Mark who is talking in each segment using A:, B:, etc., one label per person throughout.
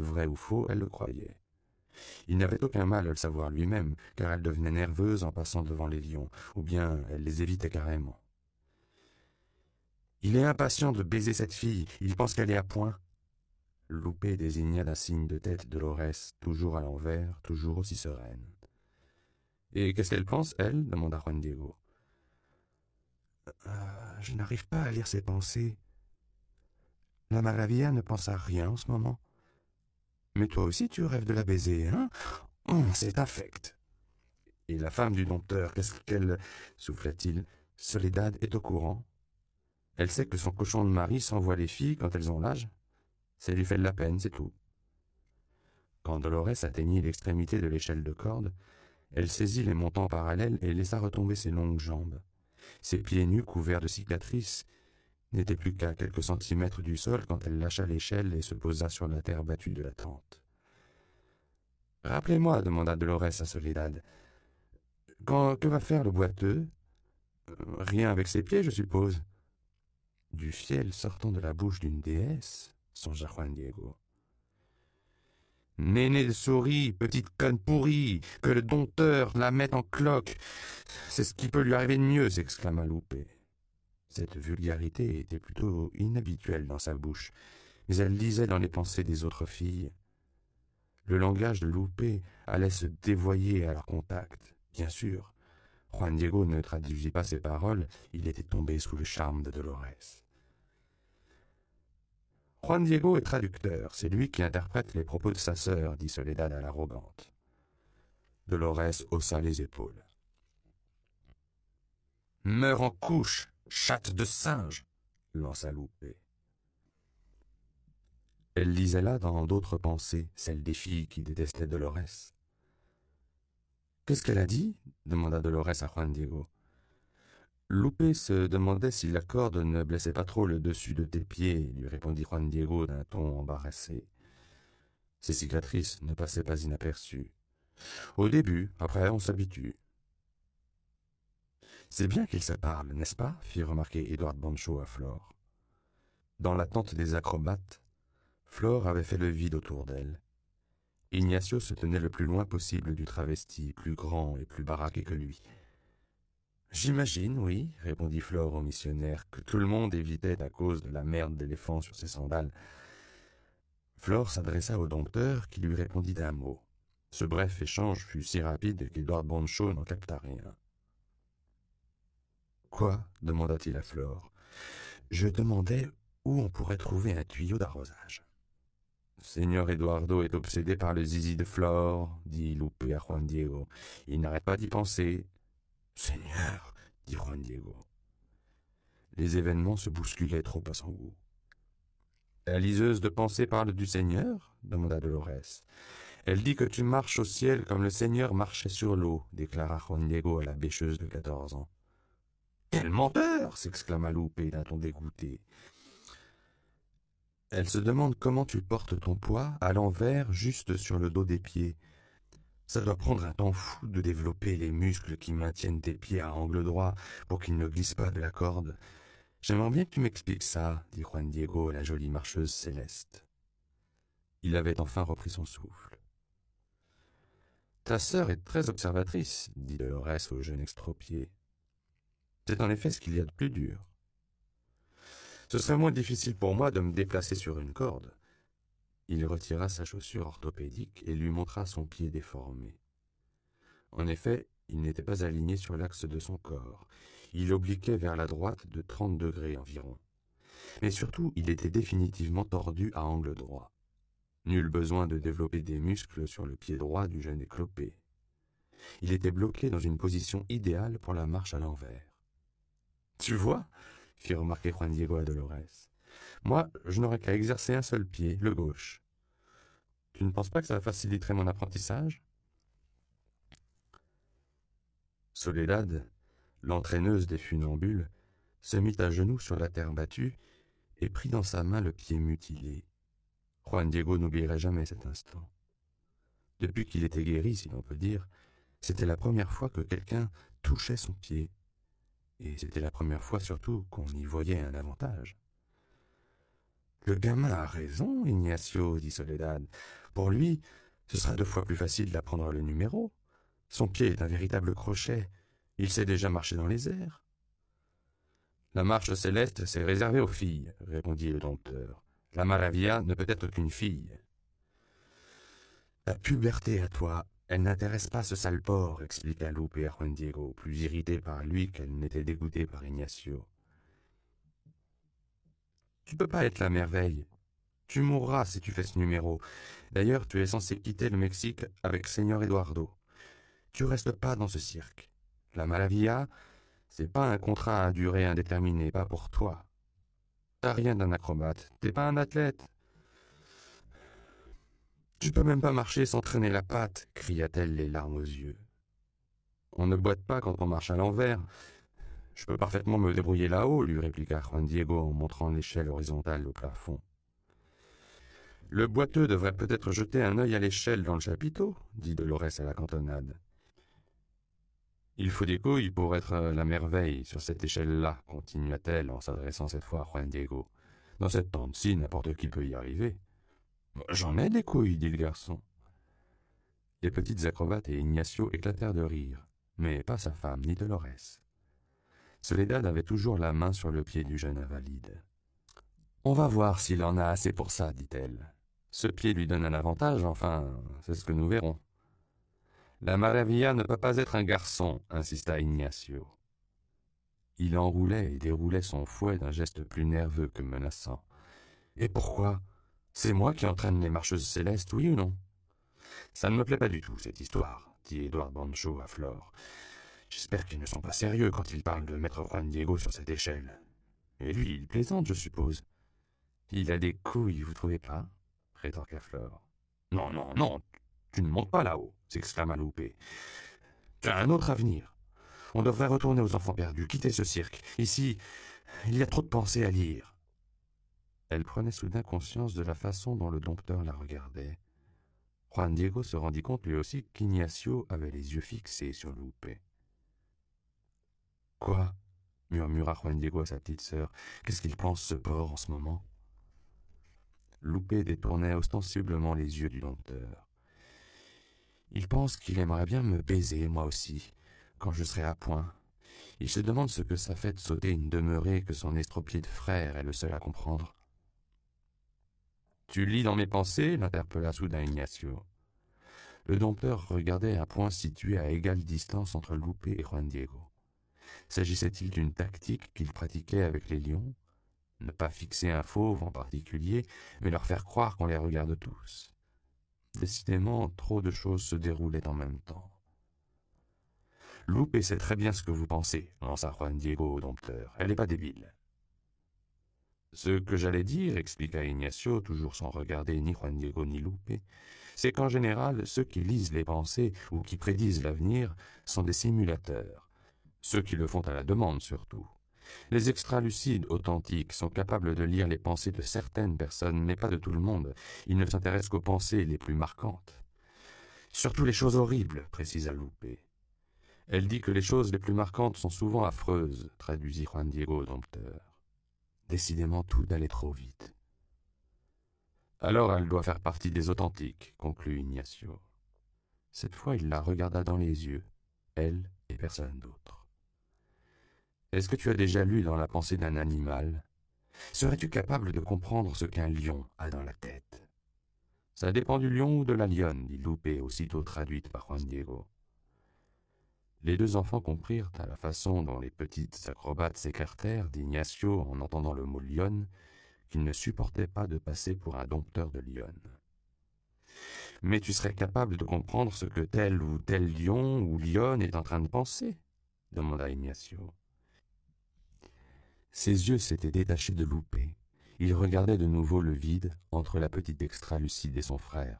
A: Vrai ou faux, elle le croyait. Il n'avait aucun mal à le savoir lui-même, car elle devenait nerveuse en passant devant les lions, ou bien elle les évitait carrément. « Il est impatient de baiser cette fille, il pense qu'elle est à point. » Loupé désigna d'un signe de tête Dolorès, toujours à l'envers, toujours aussi sereine. « Et qu'est-ce qu'elle pense, elle ?» demanda Juan Diego. Je n'arrive pas à lire ses pensées. La Maravilla ne pense à rien en ce moment. Mais toi aussi tu rêves de la baiser, hein? C'est infect. Et la femme du dompteur, qu'est-ce qu'elle... souffla-t-il. Soledad est au courant. Elle sait que son cochon de mari s'envoie les filles quand elles ont l'âge. Ça lui fait de la peine, c'est tout. Quand Dolorès atteignit l'extrémité de l'échelle de corde, elle saisit les montants parallèles et laissa retomber ses longues jambes. Ses pieds nus couverts de cicatrices n'étaient plus qu'à quelques centimètres du sol quand elle lâcha l'échelle et se posa sur la terre battue de la tente. « Rappelez-moi, demanda Dolorès à Soledad, que va faire le boiteux? Rien avec ses pieds, je suppose. » Du fiel sortant de la bouche d'une déesse, songea Juan Diego. « Néné de souris, petite conne pourrie, que le dompteur la mette en cloque, c'est ce qui peut lui arriver de mieux, s'exclama Loupé. Cette vulgarité était plutôt inhabituelle dans sa bouche, mais elle lisait dans les pensées des autres filles. Le langage de Loupé allait se dévoyer à leur contact, bien sûr. Juan Diego ne traduisit pas ses paroles, il était tombé sous le charme de Dolorès. Juan Diego est traducteur, c'est lui qui interprète les propos de sa sœur, dit Soledad à l'arrogante. Dolorès haussa les épaules. Meurs en couche, chatte de singe, lança Loupé. Elle lisait là dans d'autres pensées, celles des filles qui détestaient Dolorès. Qu'est-ce qu'elle a dit? Demanda Dolorès à Juan Diego. Loupé se demandait si la corde ne blessait pas trop le dessus de tes pieds, lui répondit Juan Diego d'un ton embarrassé. Ses cicatrices ne passaient pas inaperçues. Au début, après on s'habitue. C'est bien qu'ils se parlent, n'est-ce pas? Fit remarquer Edward Bancho à Flore. Dans la tente des acrobates, Flore avait fait le vide autour d'elle. Ignacio se tenait le plus loin possible du travesti, plus grand et plus baraqué que lui. J'imagine, oui, répondit Flore au missionnaire, que tout le monde évitait à cause de la merde d'éléphant sur ses sandales. Flore s'adressa au dompteur qui lui répondit d'un mot. Ce bref échange fut si rapide qu'Edward Bancho n'en capta rien. « Quoi ?» demanda-t-il à Flore. « Je demandais où on pourrait trouver un tuyau d'arrosage. »« Seigneur Eduardo est obsédé par le zizi de Flore, dit Loupé à Juan Diego. Il n'arrête pas d'y penser. »« Seigneur, dit Juan Diego. » Les événements se bousculaient trop à son goût. « La liseuse de pensée parle du Seigneur ?» demanda Dolorès. « Elle dit que tu marches au ciel comme le Seigneur marchait sur l'eau, déclara Juan Diego à la bêcheuse de 14 ans. « Quel menteur !» s'exclama Loupé d'un ton dégoûté. « Elle se demande comment tu portes ton poids à l'envers juste sur le dos des pieds. Ça doit prendre un temps fou de développer les muscles qui maintiennent tes pieds à angle droit pour qu'ils ne glissent pas de la corde. J'aimerais bien que tu m'expliques ça, dit Juan Diego à la jolie marcheuse céleste. Il avait enfin repris son souffle. Ta sœur est très observatrice, dit Dolorès au jeune extropié. C'est en effet ce qu'il y a de plus dur. Ce serait moins difficile pour moi de me déplacer sur une corde. Il retira sa chaussure orthopédique et lui montra son pied déformé. En effet, il n'était pas aligné sur l'axe de son corps. Il obliquait vers la droite de 30 degrés environ. Mais surtout, il était définitivement tordu à angle droit. Nul besoin de développer des muscles sur le pied droit du jeune éclopé. Il était bloqué dans une position idéale pour la marche à l'envers. « Tu vois ?» fit remarquer Juan Diego à Dolorès. « Moi, je n'aurais qu'à exercer un seul pied, le gauche. Tu ne penses pas que ça faciliterait mon apprentissage ?» Soledad, l'entraîneuse des funambules, se mit à genoux sur la terre battue et prit dans sa main le pied mutilé. Juan Diego n'oublierait jamais cet instant. Depuis qu'il était guéri, si l'on peut dire, c'était la première fois que quelqu'un touchait son pied. Et c'était la première fois surtout qu'on y voyait un avantage. Le gamin a raison, Ignacio, dit Soledad. Pour lui, ce sera 2 fois plus facile d'apprendre le numéro. Son pied est un véritable crochet. Il sait déjà marcher dans les airs. La marche céleste, c'est réservé aux filles, répondit le dompteur. La Maravilla ne peut être qu'une fille. Ta puberté à toi, elle n'intéresse pas ce sale porc, expliqua Lupe à Juan Diego, plus irrité par lui qu'elle n'était dégoûtée par Ignacio. Tu peux pas être la merveille. Tu mourras si tu fais ce numéro. D'ailleurs, tu es censé quitter le Mexique avec Señor Eduardo. Tu restes pas dans ce cirque. La Maravilla, c'est pas un contrat à durée indéterminée, pas pour toi. T'as rien d'un acrobate, t'es pas un athlète. Tu peux même pas marcher sans traîner la patte, cria-t-elle les larmes aux yeux. On ne boite pas quand on marche à l'envers. Je peux parfaitement me débrouiller là-haut, lui répliqua Juan Diego en montrant l'échelle horizontale au plafond. Le boiteux devrait peut-être jeter un œil à l'échelle dans le chapiteau, dit Dolores à la cantonade. Il faut des couilles pour être la merveille sur cette échelle-là, continua-t-elle en s'adressant cette fois à Juan Diego. Dans cette tente-ci, n'importe qui peut y arriver. J'en ai des couilles, dit le garçon. Les petites acrobates et Ignacio éclatèrent de rire, mais pas sa femme ni Dolores. Soledad avait toujours la main sur le pied du jeune invalide. On va voir s'il en a assez pour ça, dit-elle. Ce pied lui donne un avantage, enfin, c'est ce que nous verrons. La Maravilla ne peut pas être un garçon, insista Ignacio. Il enroulait et déroulait son fouet d'un geste plus nerveux que menaçant. Et pourquoi? C'est moi qui entraîne les marcheuses célestes, oui ou non? Ça ne me plaît pas du tout, cette histoire, dit Edouard Bancho à Flore. J'espère qu'ils ne sont pas sérieux quand ils parlent de mettre Juan Diego sur cette échelle. Et lui, il plaisante, je suppose. Il a des couilles, vous trouvez pas? Rétorqua Flore. Non, non, non, tu ne montes pas là-haut, s'exclama Loupé. Tu as un autre avenir. On devrait retourner aux enfants perdus, quitter ce cirque. Ici, il y a trop de pensées à lire. Elle prenait soudain conscience de la façon dont le dompteur la regardait. Juan Diego se rendit compte lui aussi qu'Ignacio avait les yeux fixés sur Loupé. Quoi? Murmura Juan Diego à sa petite sœur. Qu'est-ce qu'il pense, ce porc, en ce moment? Loupé détournait ostensiblement les yeux du dompteur. Il pense qu'il aimerait bien me baiser, moi aussi, quand je serai à point. Il se demande ce que ça fait de sauter une demeurée que son estropié de frère est le seul à comprendre. Tu lis dans mes pensées? L'interpella soudain Ignacio. Le dompteur regardait un point situé à égale distance entre Loupé et Juan Diego. S'agissait-il d'une tactique qu'il pratiquait avec les lions? Ne pas fixer un fauve en particulier, mais leur faire croire qu'on les regarde tous. Décidément, trop de choses se déroulaient en même temps. Loupé sait très bien ce que vous pensez, lança Juan Diego au dompteur. Elle n'est pas débile. Ce que j'allais dire, expliqua Ignacio, toujours sans regarder ni Juan Diego ni Loupé, c'est qu'en général, ceux qui lisent les pensées ou qui prédisent l'avenir sont des simulateurs. Ceux qui le font à la demande surtout. Les extralucides authentiques sont capables de lire les pensées de certaines personnes, mais pas de tout le monde. Ils ne s'intéressent qu'aux pensées les plus marquantes. Surtout les choses horribles, précisa Loupé. Elle dit que les choses les plus marquantes sont souvent affreuses, traduisit Juan Diego au dompteur. Décidément, tout allait trop vite. Alors elle doit faire partie des authentiques, conclut Ignacio. Cette fois, il la regarda dans les yeux, elle et personne d'autre. Est-ce que tu as déjà lu dans la pensée d'un animal? Serais-tu capable de comprendre ce qu'un lion a dans la tête? Ça dépend du lion ou de la lionne, dit Loupé, aussitôt traduite par Juan Diego. Les deux enfants comprirent, à la façon dont les petites acrobates s'écartèrent d'Ignacio en entendant le mot lionne, qu'il ne supportait pas de passer pour un dompteur de lionne. Mais tu serais capable de comprendre ce que tel ou tel lion ou lionne est en train de penser? Demanda Ignacio. Ses yeux s'étaient détachés de Loupé. Il regardait de nouveau le vide entre la petite extralucide et son frère.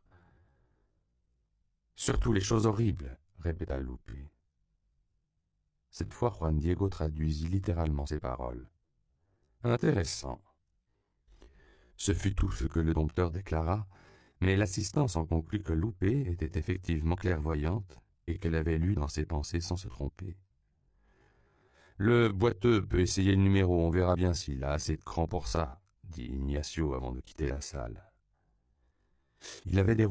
A: « Surtout les choses horribles, » répéta Loupé. Cette fois, Juan Diego traduisit littéralement ces paroles. « Intéressant. » Ce fut tout ce que le dompteur déclara, mais l'assistance en conclut que Loupé était effectivement clairvoyante et qu'elle avait lu dans ses pensées sans se tromper. « Le boiteux peut essayer le numéro, on verra bien s'il a assez de cran pour ça, » dit Ignacio avant de quitter la salle. Il avait des